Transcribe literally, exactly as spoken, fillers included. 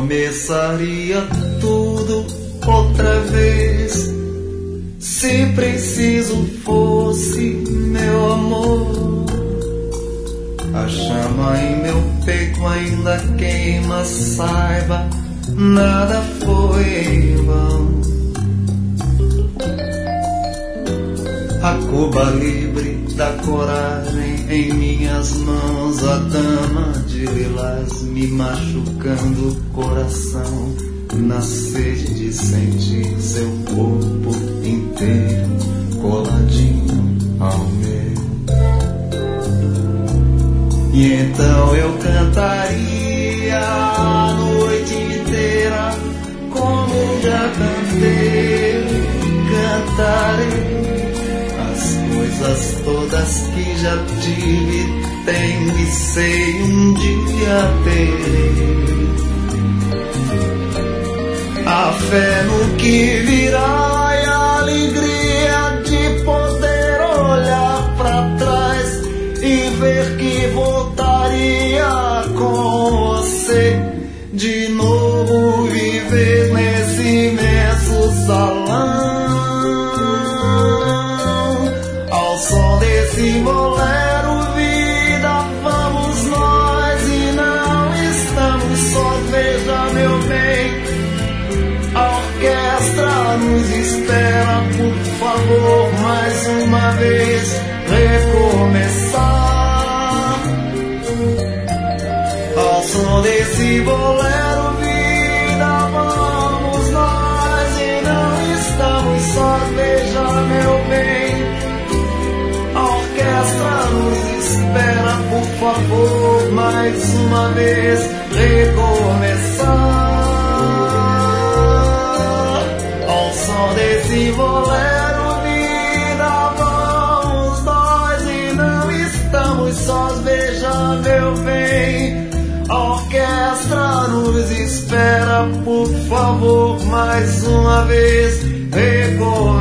Começaria tudo outra vez, se preciso fosse, meu amor. A chama em meu peito ainda queima, saiba, nada foi em vão. A Cuba livre da coragem em minhas mãos, a dama de lilás me machucando o coração, na sede de sentir seu corpo inteiro coladinho ao meu. E então eu cantaria a noite inteira, como já cantei, cantarei as coisas todas que já tive, tenho e sei um dia terei. A fé no que virá e a alegria de poder olhar pra trás e ver que voltaria com você de novo, viver nesse imenso salão, ao som desse bolero, vida, vamos nós e não estamos só, veja meu bem. A orquestra nos espera, por favor, mais uma vez recomeçar. Ao som desse bolero, vida, vamos nós e não estamos só, veja meu bem. A orquestra nos espera, por favor, mais uma vez recomeçar. Ao som desse bolero, vida, vamos nós e não estamos sós, veja meu bem. A orquestra nos espera, por favor, mais uma vez recomeçar.